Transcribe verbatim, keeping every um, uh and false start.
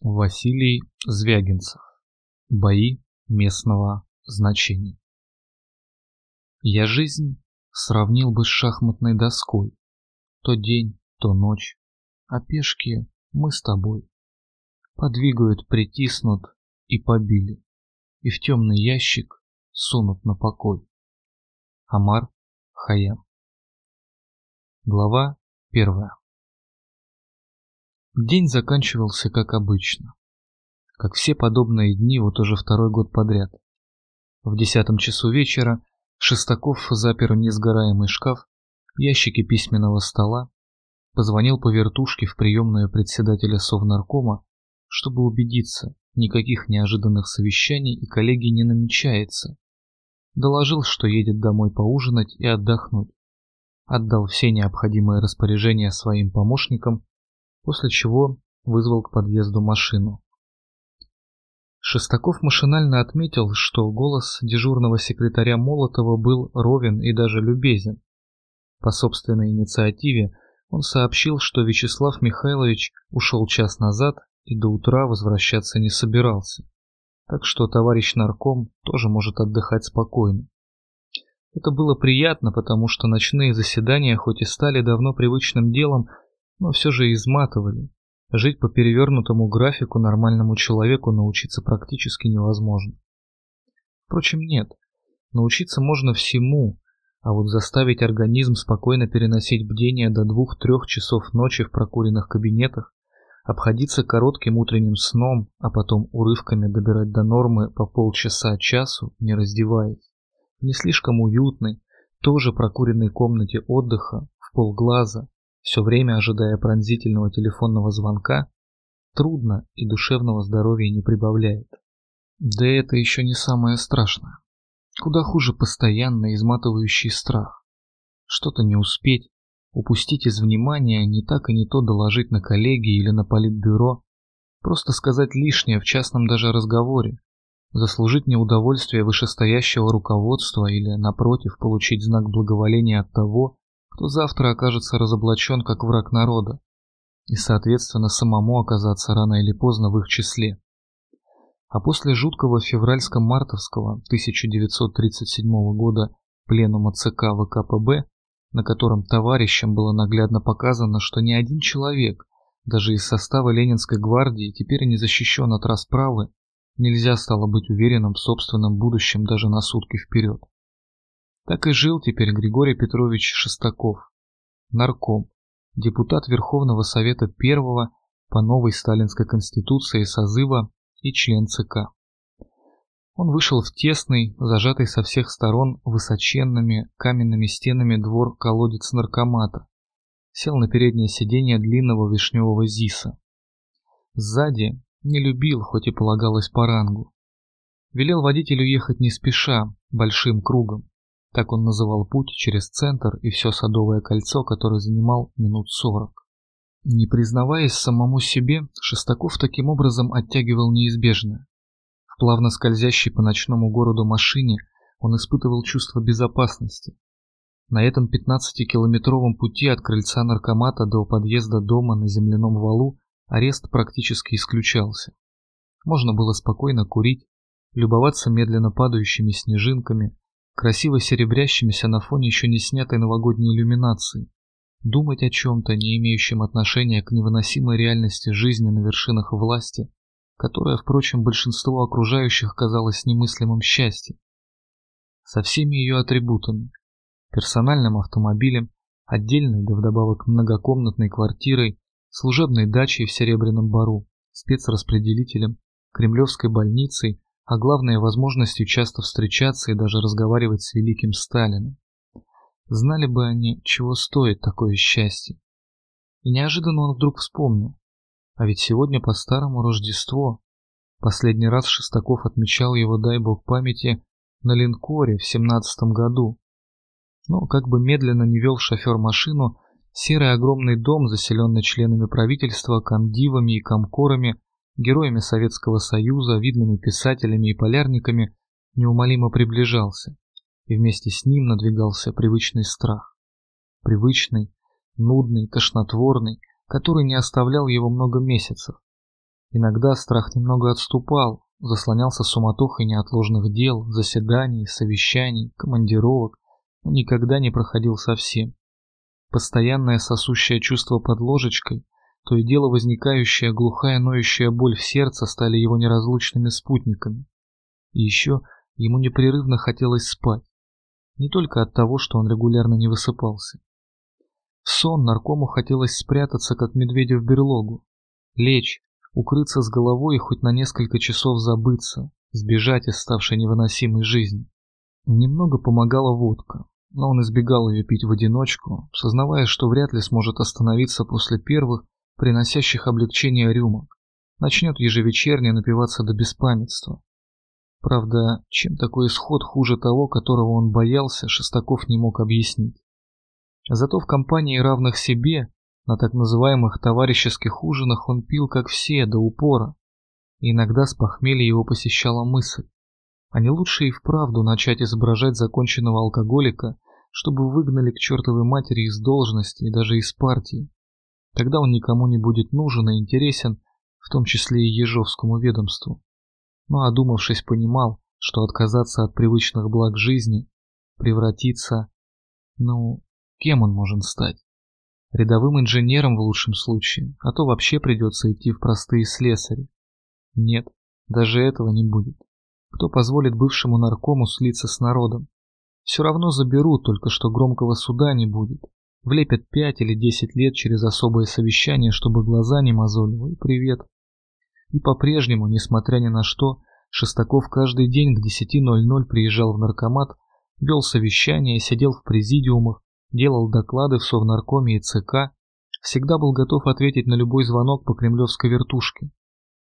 Василий Звягинцев. Бои местного значения. Я жизнь сравнил бы с шахматной доской. То день, то ночь, а пешки мы с тобой. Подвигают, притиснут и побили, и в темный ящик сунут на покой. Омар Хайям. Глава первая. День заканчивался как обычно. Как все подобные дни вот уже второй год подряд. В десятом часу вечера Шестаков запер несгораемый шкаф, ящики письменного стола, позвонил по вертушке в приемную председателя Совнаркома, чтобы убедиться, никаких неожиданных совещаний и коллегий не намечается. Доложил, что едет домой поужинать и отдохнуть. Отдал все необходимые распоряжения своим помощникам, после чего вызвал к подъезду машину. Шестаков машинально отметил, что голос дежурного секретаря Молотова был ровен и даже любезен. По собственной инициативе он сообщил, что Вячеслав Михайлович ушел час назад и до утра возвращаться не собирался, так что товарищ нарком тоже может отдыхать спокойно. Это было приятно, потому что ночные заседания хоть и стали давно привычным делом, но все же изматывали. Жить по перевернутому графику нормальному человеку научиться практически невозможно. Впрочем, нет. Научиться можно всему, а вот заставить организм спокойно переносить бдение до двух-трех часов ночи в прокуренных кабинетах, обходиться коротким утренним сном, а потом урывками добирать до нормы по полчаса-часу, не раздеваясь, в не слишком уютной, тоже прокуренной комнате отдыха, в полглаза, все время ожидая пронзительного телефонного звонка, трудно и душевного здоровья не прибавляет. Да это еще не самое страшное. Куда хуже постоянно изматывающий страх. Что-то не успеть, упустить из внимания, не так и не то доложить на коллегии или на политбюро, просто сказать лишнее в частном даже разговоре, заслужить неудовольствие вышестоящего руководства или, напротив, получить знак благоволения от того, кто завтра окажется разоблачен как враг народа, и, соответственно, самому оказаться рано или поздно в их числе. А после жуткого февральско-мартовского тысяча девятьсот тридцать седьмого года пленума ЦК ВКПБ, на котором товарищам было наглядно показано, что ни один человек, даже из состава Ленинской гвардии, теперь не защищен от расправы, нельзя стало быть уверенным в собственном будущем даже на сутки вперед. Так и жил теперь Григорий Петрович Шестаков, нарком, депутат Верховного Совета первого по новой сталинской конституции созыва и член ЦК. Он вышел в тесный, зажатый со всех сторон высоченными каменными стенами двор-колодец наркомата, сел на переднее сиденье длинного вишневого ЗИСа. Сзади не любил, хоть и полагалось по рангу. Велел водителю ехать не спеша, большим кругом. Так он называл путь через центр и все Садовое кольцо, который занимал минут сорок. Не признаваясь самому себе, Шестаков таким образом оттягивал неизбежное. В плавно скользящей по ночному городу машине он испытывал чувство безопасности. На этом пятнадцатикилометровом пути от крыльца наркомата до подъезда дома на земляном валу арест практически исключался. Можно было спокойно курить, любоваться медленно падающими снежинками, красиво серебрящимися на фоне еще не снятой новогодней иллюминации, думать о чем-то, не имеющем отношения к невыносимой реальности жизни на вершинах власти, которая, впрочем, большинству окружающих казалась немыслимым счастьем. Со всеми ее атрибутами: персональным автомобилем, отдельной да вдобавок многокомнатной квартирой, служебной дачей в Серебряном Бору, спецраспределителем, кремлевской больницей, а главное, возможностью часто встречаться и даже разговаривать с великим Сталиным. Знали бы они, чего стоит такое счастье. И неожиданно он вдруг вспомнил. А ведь сегодня по-старому Рождество. Последний раз Шестаков отмечал его, дай бог памяти, на линкоре в семнадцатом году. Но как бы медленно не вел шофер машину, серый огромный дом, заселенный членами правительства, комдивами и комкорами, героями Советского Союза, видными писателями и полярниками, неумолимо приближался, и вместе с ним надвигался привычный страх. Привычный, нудный, тошнотворный, который не оставлял его много месяцев. Иногда страх немного отступал, заслонялся суматохой неотложных дел, заседаний, совещаний, командировок, но никогда не проходил совсем. Постоянное сосущее чувство под ложечкой, то и дело возникающая глухая ноющая боль в сердце стали его неразлучными спутниками. И еще ему непрерывно хотелось спать. Не только от того, что он регулярно не высыпался. В сон наркому хотелось спрятаться, как медведю в берлогу, лечь, укрыться с головой и хоть на несколько часов забыться, сбежать из ставшей невыносимой жизни. Немного помогала водка, но он избегал ее пить в одиночку, сознавая, что вряд ли сможет остановиться после первых, приносящих облегчение рюмок, начнет ежевечерне напиваться до беспамятства. Правда, чем такой исход хуже того, которого он боялся, Шестаков не мог объяснить. Зато в компании равных себе, на так называемых товарищеских ужинах он пил, как все, до упора. И иногда с похмелья его посещала мысль, а не лучше и вправду начать изображать законченного алкоголика, чтобы выгнали к чертовой матери из должности и даже из партии. Тогда он никому не будет нужен и интересен, в том числе и Ежовскому ведомству. Но, одумавшись, понимал, что отказаться от привычных благ жизни, превратиться... Ну, кем он может стать? Рядовым инженером в лучшем случае, а то вообще придется идти в простые слесари. Нет, даже этого не будет. Кто позволит бывшему наркому слиться с народом? Все равно заберут, только что громкого суда не будет. Влепят пять или десять лет через особое совещание, чтобы глаза не мозолило, и привет. И по-прежнему, несмотря ни на что, Шестаков каждый день к десяти ноль-ноль приезжал в наркомат, вел совещания, сидел в президиумах, делал доклады в Совнаркоме и ЦК, всегда был готов ответить на любой звонок по кремлевской вертушке.